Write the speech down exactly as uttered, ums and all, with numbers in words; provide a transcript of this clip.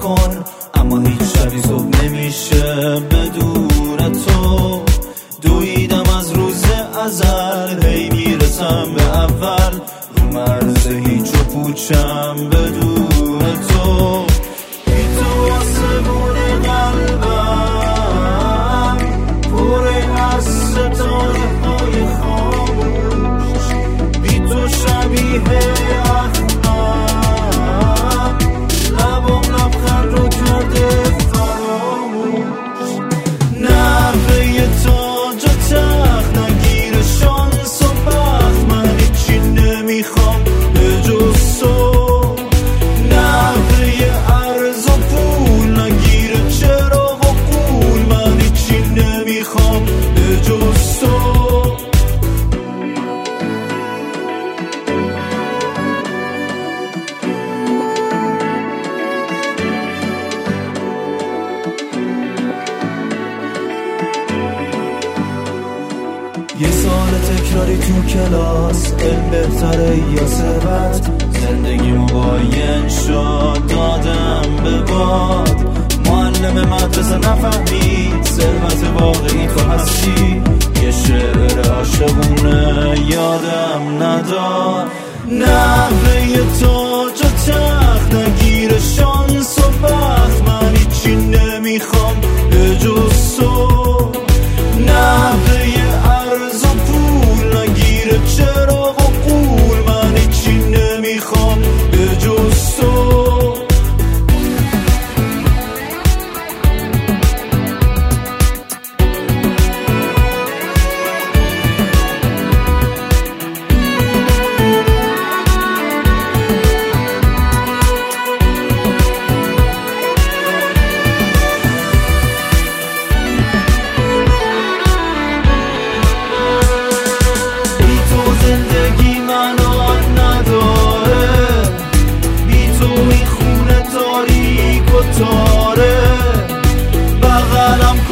کن، اما هیچ شبی صبح نمیشه بدون تو. دویدم از روز ازل، هی میرسم به اول، رو مرز هیچ و پوچم بدون تو. بی تو آسمون قلبم پره از ستاره های خاموش، بی تو شبیه اخمم، لبم لبخند رو کرده فراموش. نحوه تاج و تخت نگیره شانس و بخت، من هیچی نمیخوام به جز تو. نحوه عرض و پول نگیره چراغ و قول، من هیچی نمیخوام به جز تو. یه سال تکراری تو کلاس، علم بهتره یا ثروت؟ زندگیمو باین شد دادم به باد. معلم مدرسه نفهمید ثروت واقعی تو هستی، یه شعر عاشقونه یادم نداد. نحوه تاج و تخت نگیره شانس و بخت، من هیچی نمیخوام به جز تو. نحوه عرض و پول نگیره چراغ و قول، من هیچی نمیخوام به جز تو. زندگی منو نداره، بی تو این خونه تاریک و تاره، بغلم